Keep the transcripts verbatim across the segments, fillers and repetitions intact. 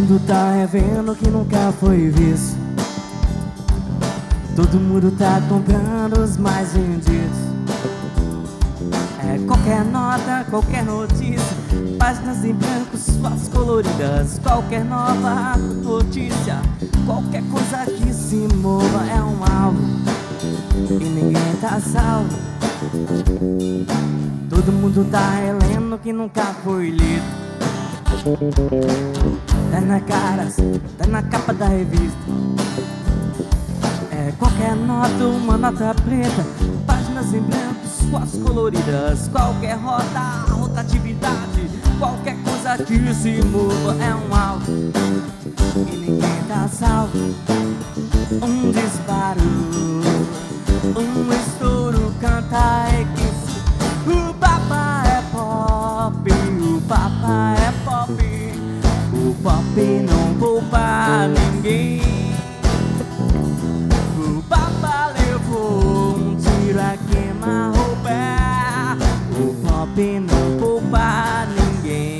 mundo tá revendo o que nunca foi visto. Todo mundo tá comprando os mais vendidos. É qualquer nota, qualquer notícia, páginas em branco, fotos coloridas. Qualquer nova notícia, qualquer coisa que se mova é um alvo e ninguém tá salvo. Todo mundo tá relendo o que nunca foi lido. Tá na cara, tá na capa da revista. É qualquer nota, uma nota preta, páginas em branco, fotos coloridas. Qualquer rota, rotatividade, qualquer coisa que se mova é um alvo e ninguém tá salvo. Um disparo, um estouro, canta e que o papa é pop, o papa é pop, o pop não poupa ninguém. O papa levou um tiro a queima-roupa, o pop não poupa ninguém.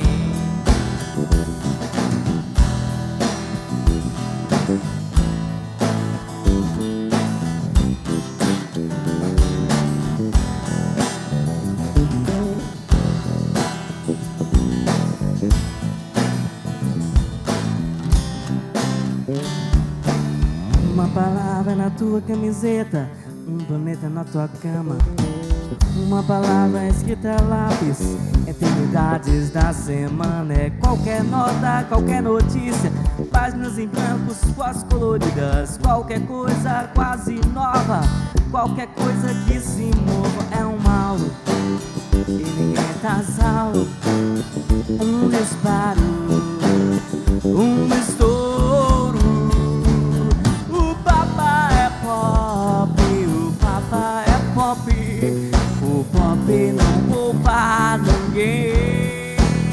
Uma palavra na tua camiseta, um planeta na tua cama. Uma palavra escrita a lápis, eternidades da semana. É qualquer nota, qualquer notícia, páginas em branco, fotos coloridas. Qualquer coisa quase nova, qualquer coisa que se mova é um mal e ninguém tá salvo. Um disparo, um estouro, o papa é pop, o papa é pop, o pop não poupa ninguém.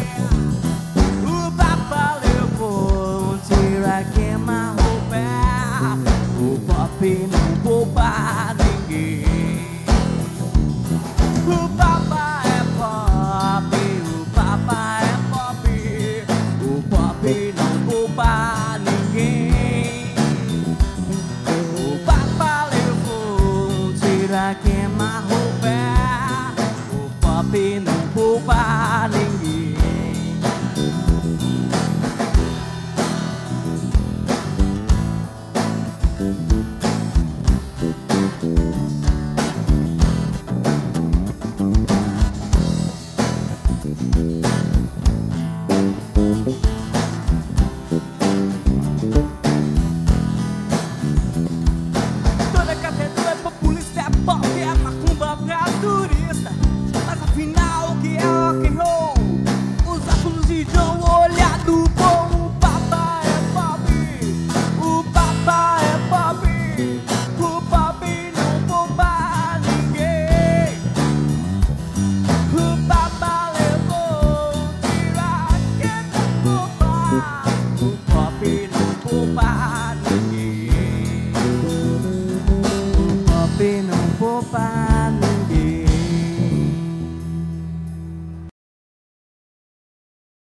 O papa levou um tiro a queima-roupa, o pop não poupa ninguém.